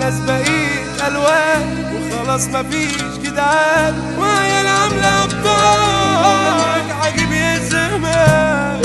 الناس بقيت الوان وخلاص مفيش جدعان، وهي العاملة ابطال عجيب يا زمان.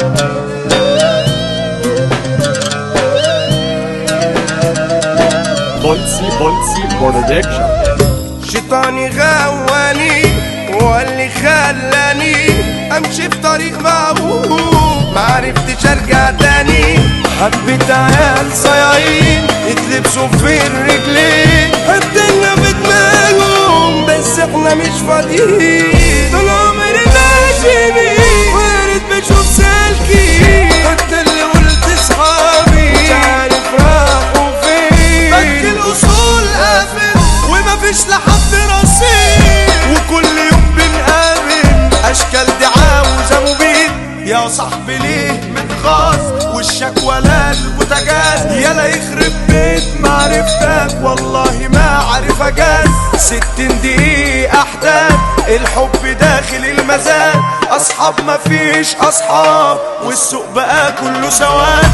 بولسي برودكشن. شيطاني غواني وقال لي خلاني امشي في طريق معوج، معرفتش ارجع تاني. حبيت عيال صياعين يتلبسوا في الرجلين، الدنيا بدماغهم بس احنا مش فاضيين. طول عمري ماشي بيه وارد بشوف سالكين، قلت اللي قلت صحابي مش عارف راحوا فين. بك الاصول قافل ومفيش لحد رصيد، وكل يوم بنقابل اشكال دعاء وزموبيل. يا صاحبي ليه متغاظ وشك ولا البوتاجاز؟ يلا يخرب بيت معرفتك والله ما عارف اجاز. 60 دقيقة احداث الحب داخل المزاد، اصحاب مفيش اصحاب والسوق بقى كله سواد.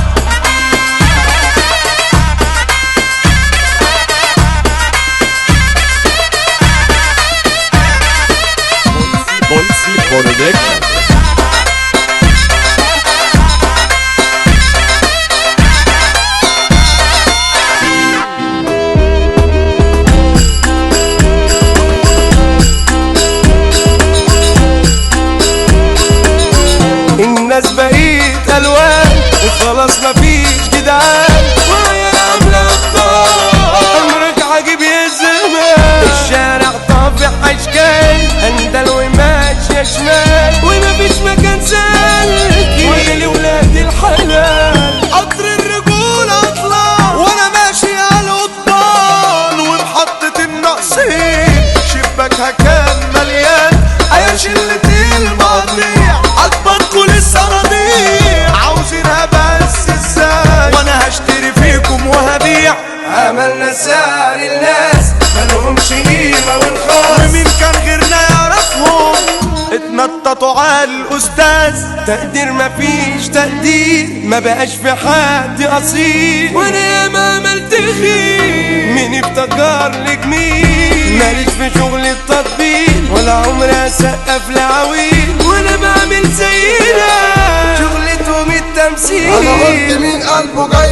بولسي برودكشن. الناس بقيت الوان وخلاص مفيش جدعان، وهي عاملة ابطال امرك عجيب يا زمان. الشارع طافح اشكال هندل وماشية شمال، ومفيش مكان سالك ولا لولاد الحلال. قطر الرجولة اطلع وانا ماشي على القضبان، ومحطة الناقصين شباكها كان مليان. يا شلة المقاطيع عجبتكوا للصناديق، عاوزينها بس ازاي وانا هشتري فيكم وهبيع. عملنا سعر الناس مالهمش قيمة ونخاص، ومين كان غيرنا يعرفهم اتنططوا على الاستاذ. تقدير مفيش تقدير ما بقاش في حد اصيل، وانا ياما عملت خير مين افتكر لك مين؟ ماليش في شغل التطبيل ولا عمري اسقف لعويل، وانا بعمل زينا شغلتهم التمثيل. انا قلت مين قلبه جاي